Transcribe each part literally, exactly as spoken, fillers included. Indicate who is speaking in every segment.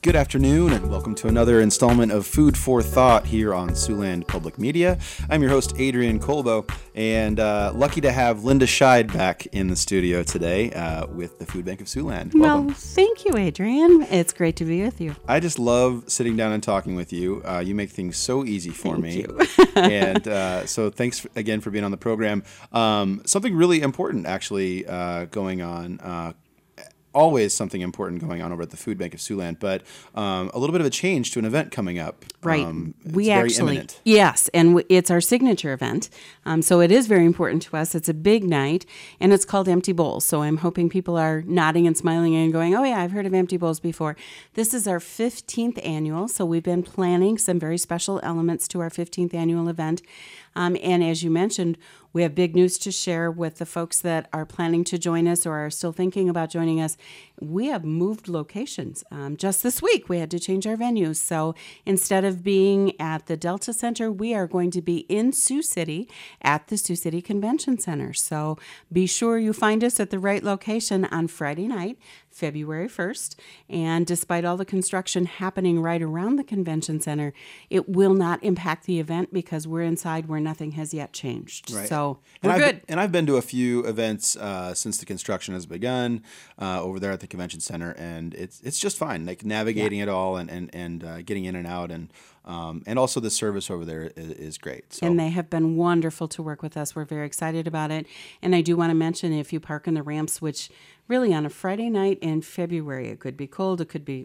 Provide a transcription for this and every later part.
Speaker 1: Good afternoon, and welcome to another installment of Food for Thought here on Siouxland Public Media. I'm your host, Adrian Colbo, and uh, lucky to have Linda Scheid back in the studio today uh, with the Food Bank of Siouxland. Welcome.
Speaker 2: Well, thank you, Adrian. It's great to be with you.
Speaker 1: I just love sitting down and talking with you. Uh, you make things so easy for
Speaker 2: thank
Speaker 1: me.
Speaker 2: You.
Speaker 1: and uh, so thanks again for being on the program. Um, something really important, actually, uh, going on. Uh, Always something important going on over at the Food Bank of Siouxland, but um, a little bit of a change to an event coming up.
Speaker 2: Right.
Speaker 1: Um, it's
Speaker 2: we
Speaker 1: very
Speaker 2: actually,
Speaker 1: imminent.
Speaker 2: Yes, and w- it's our signature event. Um, so it is very important to us. It's a big night, and it's called Empty Bowls. So I'm hoping people are nodding and smiling and going, oh, yeah, I've heard of Empty Bowls before. This is our fifteenth annual, so we've been planning some very special elements to our fifteenth annual event. Um, and as you mentioned, we have big news to share with the folks that are planning to join us or are still thinking about joining us. We have moved locations. Um, just this week, we had to change our venues. So instead of being at the Delta Center, we are going to be in Sioux City at the Sioux City Convention Center. So be sure you find us at the right location on Friday night, February first. And despite all the construction happening right around the convention center, it will not impact the event because we're inside where nothing has yet changed.
Speaker 1: Right.
Speaker 2: So
Speaker 1: and
Speaker 2: we're
Speaker 1: I've,
Speaker 2: good.
Speaker 1: And I've been to a few events uh, since the construction has begun uh, over there at the convention center, and it's it's just fine. Like navigating yeah. it all and and and uh, getting in and out, and um, and also the service over there is, is great. So.
Speaker 2: And they have been wonderful to work with us. We're very excited about it. And I do want to mention, if you park in the ramps, which really on a Friday night in February, it could be cold, it could be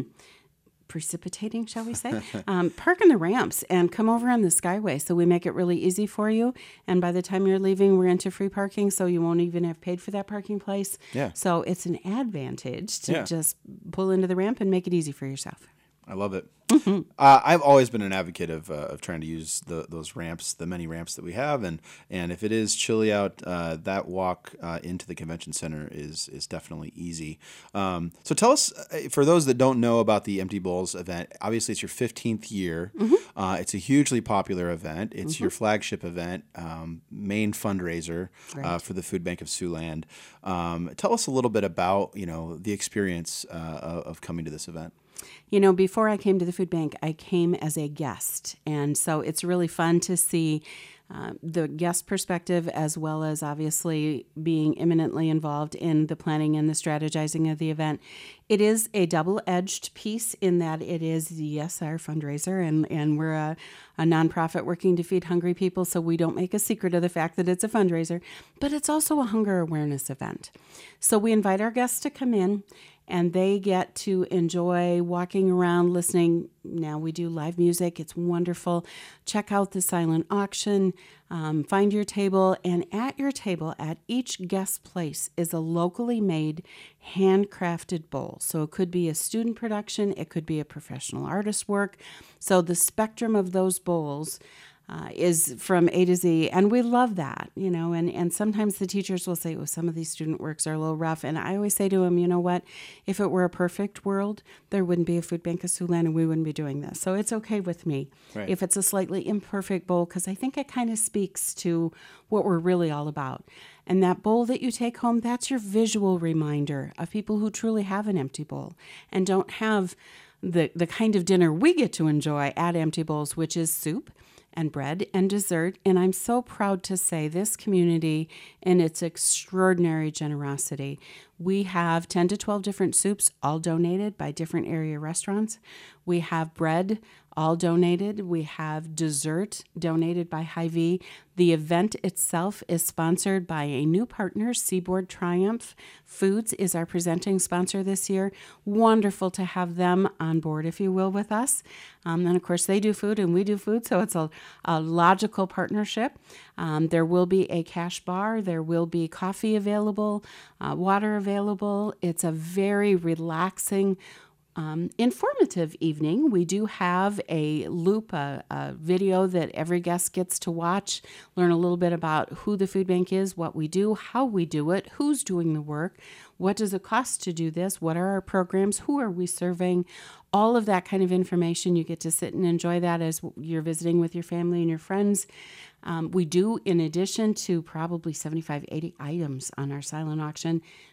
Speaker 2: precipitating, shall we say, um, park in the ramps and come over on the Skyway. So we make it really easy for you. And by the time you're leaving, we're into free parking, so you won't even have paid for that parking place.
Speaker 1: Yeah.
Speaker 2: So it's an advantage to
Speaker 1: yeah.
Speaker 2: just pull into the ramp and make it easy for yourself.
Speaker 1: I love it. Mm-hmm. Uh, I've always been an advocate of, uh, of trying to use the, those ramps, the many ramps that we have, and, and if it is chilly out, uh, that walk uh, into the convention center is is definitely easy. Um, so tell us, for those that don't know about the Empty Bowls event, obviously it's your fifteenth year. Mm-hmm. Uh, it's a hugely popular event. It's mm-hmm. your flagship event, um, main fundraiser right. uh, for the Food Bank of Siouxland. Um, tell us a little bit about you know the experience uh, of coming to this event.
Speaker 2: You know, before I came to the food bank, I came as a guest. And so it's really fun to see uh, the guest perspective, as well as obviously being imminently involved in the planning and the strategizing of the event. It is a double-edged piece in that it is, yes, our fundraiser, and, and we're a, a nonprofit working to feed hungry people, so we don't make a secret of the fact that it's a fundraiser, but it's also a hunger awareness event. So we invite our guests to come in, and they get to enjoy walking around, listening. Now we do live music. It's wonderful. Check out the silent auction. Um, find your table. And at your table, at each guest place, is a locally made, handcrafted bowl. So it could be a student production. It could be a professional artist work. So the spectrum of those bowls Uh, is from A to Z, and we love that, you know, and, and sometimes the teachers will say, well, some of these student works are a little rough, and I always say to them, you know what, if it were a perfect world, there wouldn't be a Food Bank of Siouxland, and we wouldn't be doing this, so it's okay with me
Speaker 1: right.
Speaker 2: if it's a slightly imperfect bowl, because I think it kind of speaks to what we're really all about. And that bowl that you take home, that's your visual reminder of people who truly have an empty bowl and don't have the, the kind of dinner we get to enjoy at Empty Bowls, which is soup and bread and dessert. And I'm so proud to say this community, in its extraordinary generosity, we have ten to twelve different soups, all donated by different area restaurants. We have bread, all donated. We have dessert donated by Hy-Vee. The event itself is sponsored by a new partner, Seaboard Triumph Foods is our presenting sponsor this year. Wonderful to have them on board, if you will, with us. Um, and of course, they do food and we do food, so it's a, a logical partnership. Um, there will be a cash bar. There will be coffee available, uh, water available. It's a very relaxing, Um, informative evening. We do have a loop, a, a video that every guest gets to watch, learn a little bit about who the food bank is, what we do, how we do it, who's doing the work, what does it cost to do this, what are our programs, who are we serving, all of that kind of information. You get to sit and enjoy that as you're visiting with your family and your friends. Um, we do, in addition to probably seventy-five, eighty items on our silent auction,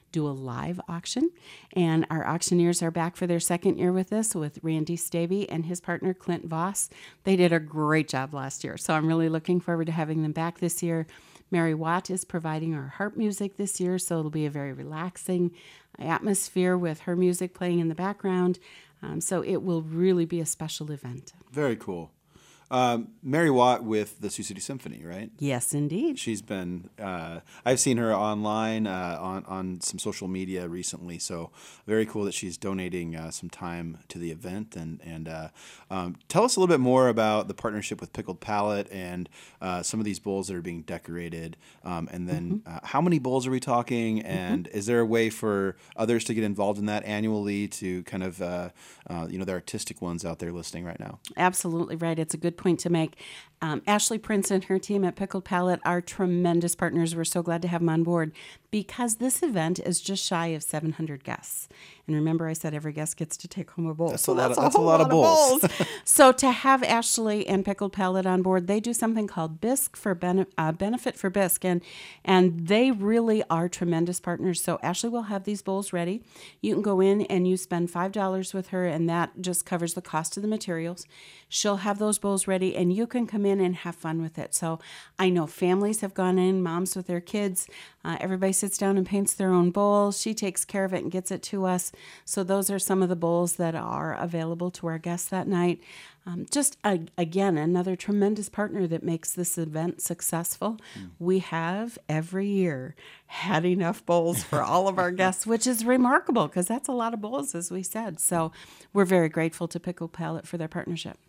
Speaker 2: do a live auction. And our auctioneers are back for their second year with us with Randy Stavey and his partner Clint Voss. They did a great job last year, so I'm really looking forward to having them back this year. Mary Watt is providing our harp music this year, so it'll be a very relaxing atmosphere with her music playing in the background. Um, so it will really be a special event.
Speaker 1: Very cool. Um, Mary Watt with the Sioux City Symphony, right?
Speaker 2: Yes, indeed.
Speaker 1: She's been, uh, I've seen her online uh, on, on some social media recently, so very cool that she's donating uh, some time to the event. And, and uh, um, tell us a little bit more about the partnership with Pickled Palate and uh, some of these bowls that are being decorated. Um, and then mm-hmm. uh, how many bowls are we talking? And mm-hmm. is there a way for others to get involved in that annually to kind of, uh, uh, you know, the artistic ones out there listening right now?
Speaker 2: Absolutely right. It's a good point to make. Um, Ashley Prince and her team at Pickled Palate are tremendous partners. We're so glad to have them on board because this event is just shy of seven hundred guests. And remember, I said every guest gets to take home a bowl.
Speaker 1: That's
Speaker 2: so
Speaker 1: a lot.
Speaker 2: That's
Speaker 1: Of,
Speaker 2: a,
Speaker 1: that's a lot,
Speaker 2: lot
Speaker 1: of bowls.
Speaker 2: bowls. So to have Ashley and Pickled Palate on board, they do something called Bisque for Bene- uh, Benefit for Bisque, and and they really are tremendous partners. So Ashley will have these bowls ready. You can go in and you spend five dollars with her, and that just covers the cost of the materials. She'll have those bowls ready, and you can come in and have fun with it. So I know families have gone in, moms with their kids. Uh, everybody sits down and paints their own bowl. She takes care of it and gets it to us. So those are some of the bowls that are available to our guests that night. Um, just, uh, again, another tremendous partner that makes this event successful. Mm. We have, every year, had enough bowls for all of our guests, which is remarkable because that's a lot of bowls, as we said. So we're very grateful to Pickled Palate for their partnership.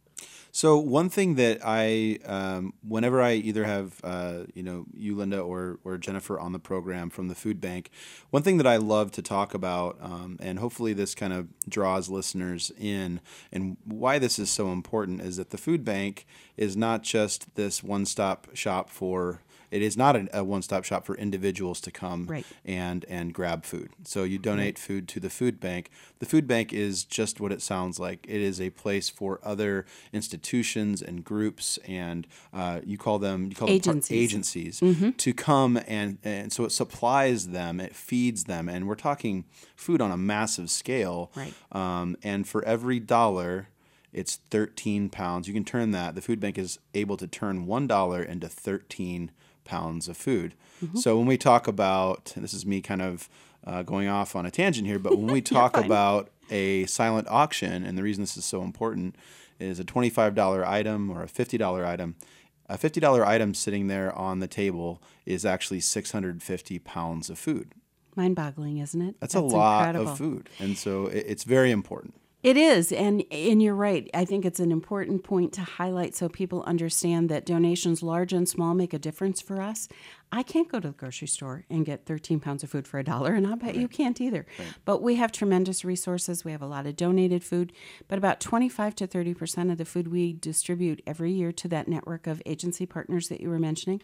Speaker 1: So one thing that I, um, whenever I either have, uh, you know, you, Linda, or or Jennifer on the program from the food bank, one thing that I love to talk about, um, and hopefully this kind of draws listeners in, and why this is so important, is that the food bank is not just this one-stop shop for. It is not a, a one-stop shop for individuals to come
Speaker 2: right.
Speaker 1: and and grab food. So you donate right. food to the food bank. The food bank is just what it sounds like. It is a place for other institutions and groups, and uh, you call them you call
Speaker 2: agencies,
Speaker 1: them par- agencies
Speaker 2: mm-hmm.
Speaker 1: to come and and so it supplies them, it feeds them, and we're talking food on a massive scale.
Speaker 2: Right.
Speaker 1: Um, and for every dollar, it's thirteen pounds. You can turn that. The food bank is able to turn one dollar into thirteen pounds of food. Mm-hmm. So when we talk about, and this is me kind of uh, going off on a tangent here, but when we talk about a silent auction, and the reason this is so important is a twenty-five dollars item or a fifty dollars item. A fifty dollars item sitting there on the table is actually six hundred fifty pounds of food.
Speaker 2: Mind-boggling, isn't it?
Speaker 1: That's,
Speaker 2: That's
Speaker 1: a lot
Speaker 2: incredible.
Speaker 1: of food. And so it, it's very important.
Speaker 2: It is, and and you're right. I think it's an important point to highlight so people understand that donations, large and small, make a difference for us. I can't go to the grocery store and get thirteen pounds of food for a dollar, and I'll bet right. you can't either. Right. But we have tremendous resources. We have a lot of donated food, but about twenty-five to thirty percent of the food we distribute every year to that network of agency partners that you were mentioning,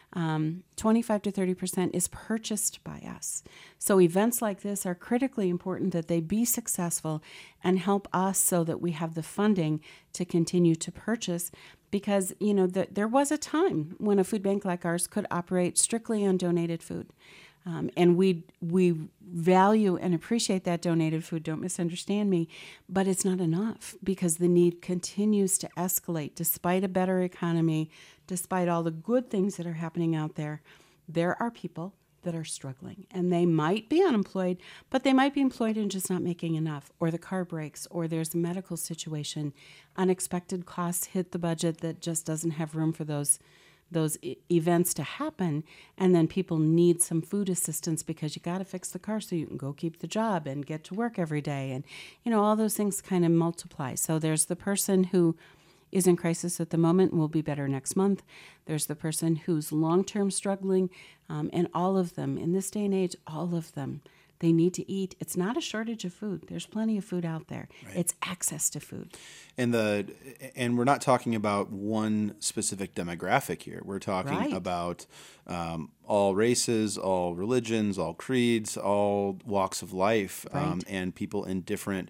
Speaker 2: Um, twenty-five to thirty percent is purchased by us. So events like this are critically important that they be successful and help us so that we have the funding to continue to purchase. Because, you know, the, there was a time when a food bank like ours could operate strictly on donated food. Um, and we we value and appreciate that donated food, don't misunderstand me, but it's not enough because the need continues to escalate despite a better economy, despite all the good things that are happening out there. There are people that are struggling, and they might be unemployed, but they might be employed and just not making enough, or the car breaks, or there's a medical situation, unexpected costs hit the budget that just doesn't have room for those those e- events to happen, and then people need some food assistance because you got to fix the car so you can go keep the job and get to work every day, and you know all those things kind of multiply. So there's the person who is in crisis at the moment and will be better next month. There's the person who's long-term struggling, um, and all of them, in this day and age, all of them, they need to eat. It's not a shortage of food. There's plenty of food out there. Right. It's access to food.
Speaker 1: And the and we're not talking about one specific demographic here. We're talking
Speaker 2: right.
Speaker 1: about um, all races, all religions, all creeds, all walks of life,
Speaker 2: right.
Speaker 1: um, and people in different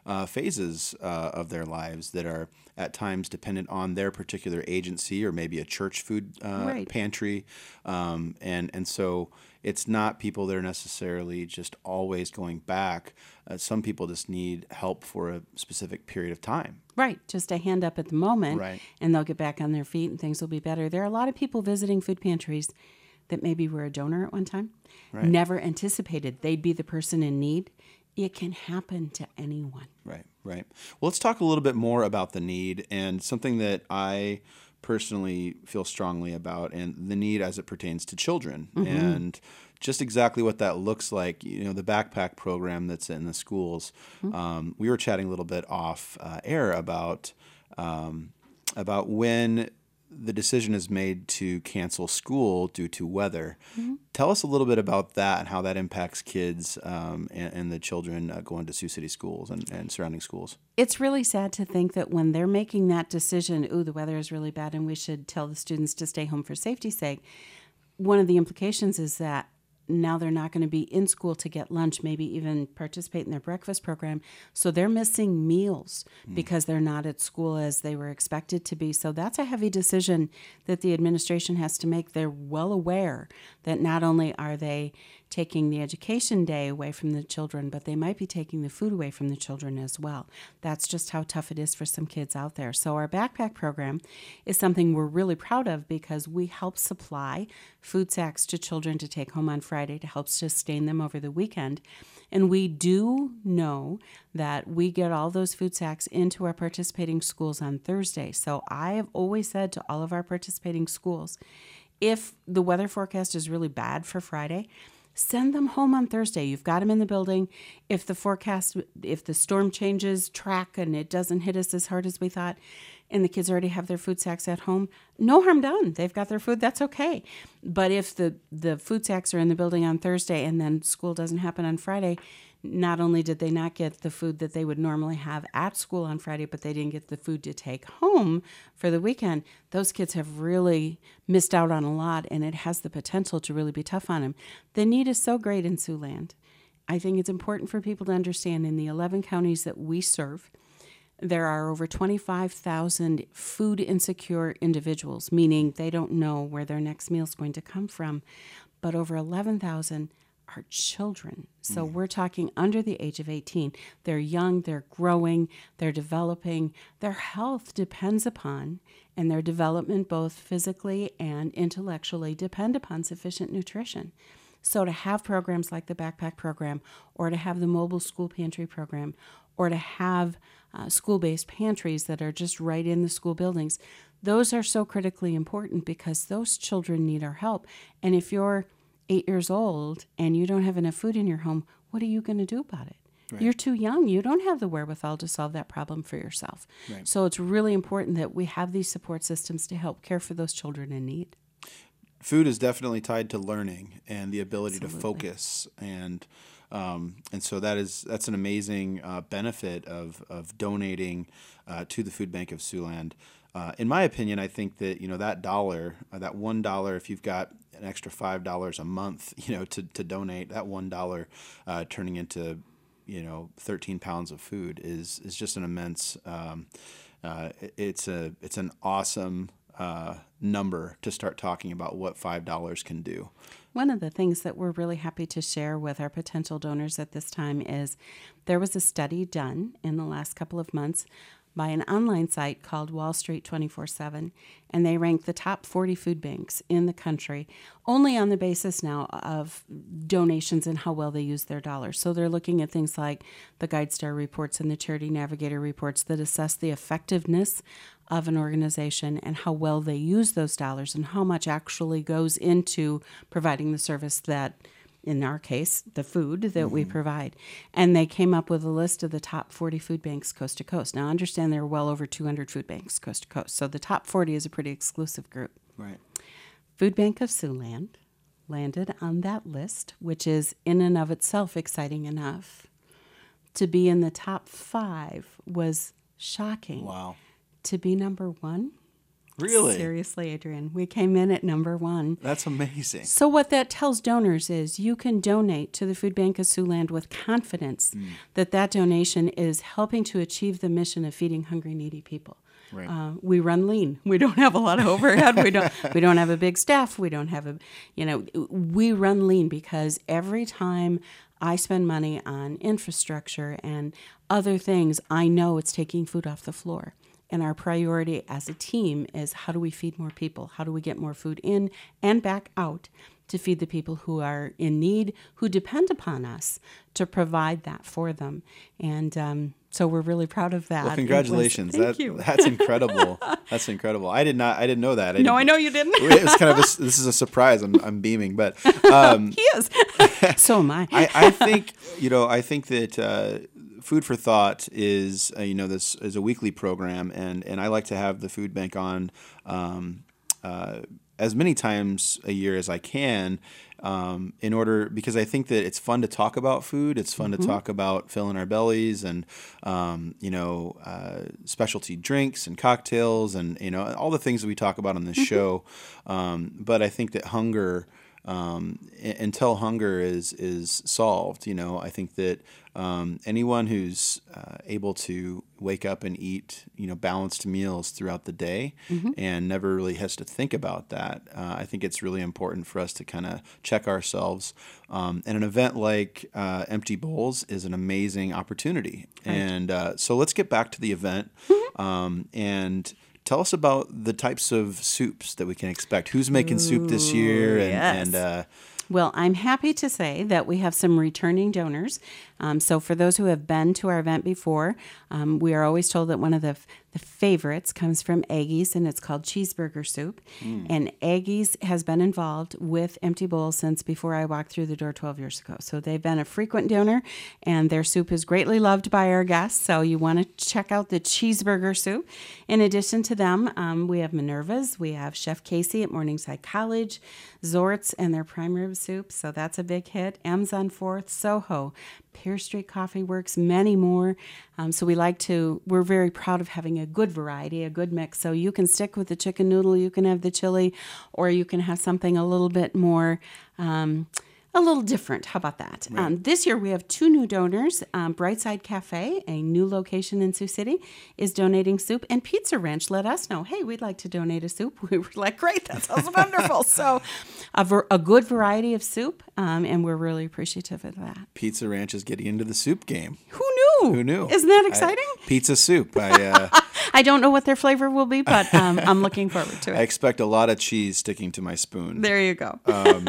Speaker 1: uh, phases uh, of their lives that are at times dependent on their particular agency or maybe a church food uh,
Speaker 2: Right.
Speaker 1: pantry. Um, and, and so it's not people that are necessarily just always going back. Uh, some people just need help for a specific period of time.
Speaker 2: Right, just a hand up at the moment,
Speaker 1: Right.
Speaker 2: and they'll get back on their feet and things will be better. There are a lot of people visiting food pantries that maybe were a donor at one time,
Speaker 1: Right.
Speaker 2: never anticipated they'd be the person in need. It can happen to anyone.
Speaker 1: Right, right. Well, let's talk a little bit more about the need and something that I personally feel strongly about, and the need as it pertains to children, mm-hmm. and just exactly what that looks like. You know, the backpack program that's in the schools. Mm-hmm. Um, we were chatting a little bit off uh, air about um, about when the decision is made to cancel school due to weather. Mm-hmm. Tell us a little bit about that and how that impacts kids um, and, and the children uh, going to Sioux City schools and, and surrounding schools.
Speaker 2: It's really sad to think that when they're making that decision, ooh, the weather is really bad and we should tell the students to stay home for safety's sake, one of the implications is that now they're not going to be in school to get lunch, maybe even participate in their breakfast program. So they're missing meals mm. because they're not at school as they were expected to be. So that's a heavy decision that the administration has to make. They're well aware that not only are they taking the education day away from the children, but they might be taking the food away from the children as well. That's just how tough it is for some kids out there. So our backpack program is something we're really proud of because we help supply food sacks to children to take home on Friday to help sustain them over the weekend. And we do know that we get all those food sacks into our participating schools on Thursday. So I have always said to all of our participating schools, if the weather forecast is really bad for Friday, send them home on Thursday. You've got them in the building. If the forecast, if the storm changes track and it doesn't hit us as hard as we thought, and the kids already have their food sacks at home, no harm done. They've got their food. That's okay. But if the, the food sacks are in the building on Thursday and then school doesn't happen on Friday, not only did they not get the food that they would normally have at school on Friday, but they didn't get the food to take home for the weekend. Those kids have really missed out on a lot, and it has the potential to really be tough on them. The need is so great in Siouxland. I think it's important for people to understand in the eleven counties that we serve, there are over twenty-five thousand food insecure individuals, meaning they don't know where their next meal is going to come from, but over eleven thousand are children. So mm. we're talking under the age of eighteen. They're young, they're growing, they're developing. Their health depends upon, and their development both physically and intellectually depend upon sufficient nutrition. So to have programs like the backpack program, or to have the mobile school pantry program, or to have uh, school-based pantries that are just right in the school buildings, those are so critically important because those children need our help. And if you're eight years old and you don't have enough food in your home, what are you going to do about it? Right. You're too young. You don't have the wherewithal to solve that problem for yourself. Right. So it's really important that we have these support systems to help care for those children in need.
Speaker 1: Food is definitely tied to learning and the ability
Speaker 2: Absolutely.
Speaker 1: to focus, and um, and so that is that's an amazing uh, benefit of of donating uh, to the Food Bank of Siouxland. Uh, in my opinion, I think that you know that dollar, uh, that one dollar, if you've got an extra five dollars a month, you know, to to donate, that one dollar uh, turning into you know thirteen pounds of food is is just an immense. Um, uh, it, it's a it's an awesome. Uh, number to start talking about what five dollars can do.
Speaker 2: One of the things that we're really happy to share with our potential donors at this time is there was a study done in the last couple of months by an online site called Wall Street twenty-four seven, and they ranked the top forty food banks in the country only on the basis now of donations and how well they use their dollars. So they're looking at things like the GuideStar reports and the Charity Navigator reports that assess the effectiveness of an organization and how well they use those dollars and how much actually goes into providing the service that, in our case, the food that mm-hmm. we provide. And they came up with a list of the top forty food banks coast to coast. Now, understand there are well over two hundred food banks coast to coast. So the top forty is a pretty exclusive group.
Speaker 1: Right.
Speaker 2: Food Bank of Siouxland landed on that list, which is in and of itself exciting enough. To be in the top five was shocking.
Speaker 1: Wow.
Speaker 2: To be number one,
Speaker 1: Really?
Speaker 2: Seriously, Adrian. We came in at number one.
Speaker 1: That's amazing.
Speaker 2: So what that tells donors is you can donate to the Food Bank of Siouxland with confidence mm. that that donation is helping to achieve the mission of feeding hungry, needy people.
Speaker 1: Right.
Speaker 2: Uh, we run lean. We don't have a lot of overhead. we don't. We don't have a big staff. We don't have a. You know, we run lean because every time I spend money on infrastructure and other things, I know it's taking food off the floor. And our priority as a team is how do we feed more people? How do we get more food in and back out to feed the people who are in need, who depend upon us to provide that for them? And um, so we're really proud of that.
Speaker 1: Well, congratulations!
Speaker 2: Was, thank
Speaker 1: that,
Speaker 2: you.
Speaker 1: That's incredible. That's incredible. I did not. I didn't know that. I
Speaker 2: no,
Speaker 1: didn't,
Speaker 2: I know you didn't.
Speaker 1: It was kind of a, this is a surprise. I'm, I'm beaming, but um,
Speaker 2: he is. So am I.
Speaker 1: I. I think you know. I think that. Uh, Food for Thought is, uh, you know, this is a weekly program, and, and I like to have the food bank on um, uh, as many times a year as I can, um, in order because I think that it's fun to talk about food. It's fun mm-hmm. to talk about filling our bellies, and um, you know, uh, specialty drinks and cocktails, and you know, all the things that we talk about on this mm-hmm. show. Um, but I think that hunger. Um, until hunger is is solved, you know, I think that um, anyone who's uh, able to wake up and eat, you know, balanced meals throughout the day mm-hmm. and never really has to think about that, uh, I think it's really important for us to kind of check ourselves. Um, and an event like uh, Empty Bowls is an amazing opportunity. Right. And uh, so let's get back to the event mm-hmm. um, and. Tell us about the types of soups that we can expect. Who's making Ooh, soup this year? And,
Speaker 2: yes.
Speaker 1: and uh,
Speaker 2: well, I'm happy to say that we have some returning donors. Um, so for those who have been to our event before, um, we are always told that one of the, f- the favorites comes from Aggie's, and it's called cheeseburger soup. Mm. And Aggie's has been involved with Empty Bowls since before I walked through the door twelve years ago. So they've been a frequent donor, and their soup is greatly loved by our guests. So you want to check out the cheeseburger soup. In addition to them, um, we have Minerva's. We have Chef Casey at Morningside College, Zort's and their prime rib soup. So that's a big hit. M's on fourth, Soho, Pear Street Coffee Works, many more. Um, so we like to, we're very proud of having a good variety, a good mix. So you can stick with the chicken noodle, you can have the chili, or you can have something a little bit more, um, a little different. How about that? Right. Um, this year we have two new donors. Um, Brightside Cafe, a new location in Sioux City, is donating soup. And Pizza Ranch let us know, hey, we'd like to donate a soup. We were like, great, that sounds wonderful. So a, ver- a good variety of soup, um, and we're really appreciative of that.
Speaker 1: Pizza Ranch is getting into the soup game.
Speaker 2: Who knew?
Speaker 1: Who knew?
Speaker 2: Isn't that exciting?
Speaker 1: I, pizza soup. I uh,
Speaker 2: I don't know what their flavor will be, but um, I'm looking forward to it.
Speaker 1: I expect a lot of cheese sticking to my spoon.
Speaker 2: There you go.
Speaker 1: um,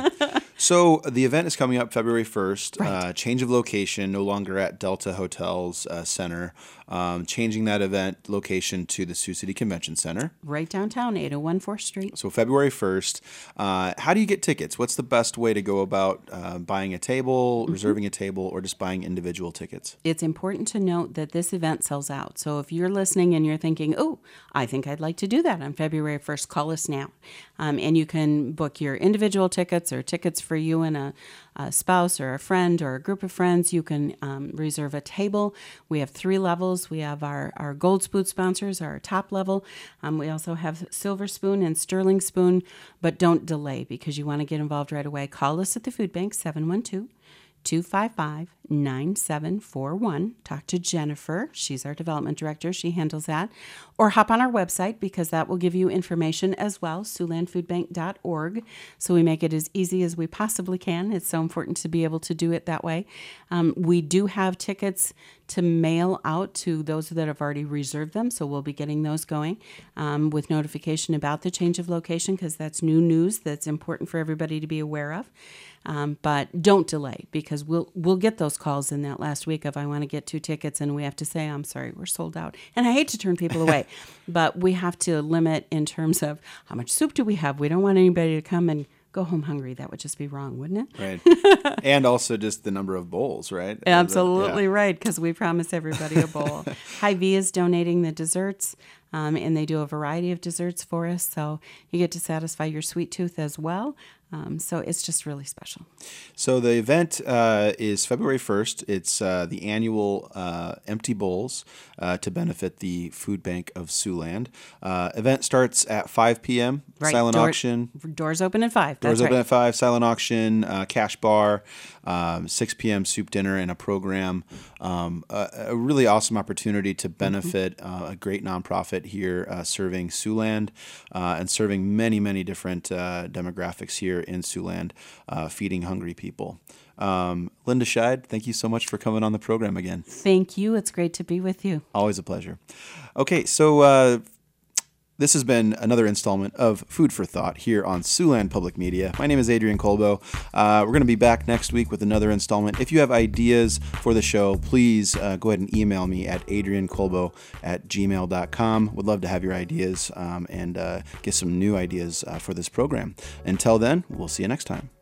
Speaker 1: so the event is coming up February first.
Speaker 2: Right.
Speaker 1: Uh, change of location, no longer at Delta Hotels uh, Center. Um, changing that event location to the Sioux City Convention Center.
Speaker 2: Right downtown, eight oh one fourth Street.
Speaker 1: So February first. Uh, how do you get tickets? What's the best way to go about uh, buying a table, mm-hmm. reserving a table, or just buying individual tickets?
Speaker 2: It's important to note that this event sells out. So if you're listening and you're thinking, oh, I think I'd like to do that on February first, call us now. Um, and you can book your individual tickets or tickets for you and a, a spouse or a friend or a group of friends. You can um, reserve a table. We have three levels. We have our, our Gold Spoon sponsors, our top level. Um, we also have Silver Spoon and Sterling Spoon, but don't delay because you want to get involved right away. Call us at the Food Bank, seven one two, two five five, nine seven four one. Talk to Jennifer. She's our development director. She handles that. Or hop on our website because that will give you information as well, siouxland food bank dot org. So we make it as easy as we possibly can. It's so important to be able to do it that way. Um, we do have tickets to mail out to those that have already reserved them. So we'll be getting those going um, with notification about the change of location because that's new news that's important for everybody to be aware of. Um, but don't delay because we'll we'll get those calls in that last week of I want to get two tickets and we have to say, I'm sorry, we're sold out. And I hate to turn people away, but we have to limit in terms of how much soup do we have. We don't want anybody to come and go home hungry. That would just be wrong, wouldn't it?
Speaker 1: Right. And also just the number of bowls, right?
Speaker 2: Absolutely yeah. right, because we promise everybody a bowl. Hy-Vee is donating the desserts, um, and they do a variety of desserts for us, so you get to satisfy your sweet tooth as well. Um, so it's just really special.
Speaker 1: So the event uh, is February first. It's uh, the annual uh, Empty Bowls uh, to benefit the Food Bank of Siouxland. Uh, event starts at five p.m.
Speaker 2: Right.
Speaker 1: Silent
Speaker 2: Door-
Speaker 1: auction.
Speaker 2: Doors open at five.
Speaker 1: Doors
Speaker 2: That's
Speaker 1: open
Speaker 2: right.
Speaker 1: at five. Silent auction, uh, cash bar, um, six p.m. soup dinner, and a program. Um, a, a really awesome opportunity to benefit mm-hmm. uh, a great nonprofit here uh, serving Siouxland uh, and serving many, many different uh, demographics here in Siouxland, uh, feeding hungry people. Um, Linda Scheid, thank you so much for coming on the program again.
Speaker 2: Thank you. It's great to be with you.
Speaker 1: Always a pleasure. Okay, so uh, this has been another installment of Food for Thought here on Siouxland Public Media. My name is Adrian Colbo. Uh, we're going to be back next week with another installment. If you have ideas for the show, please uh, go ahead and email me at adriancolbo at gmail dot com. Would love to have your ideas um, and uh, get some new ideas uh, for this program. Until then, we'll see you next time.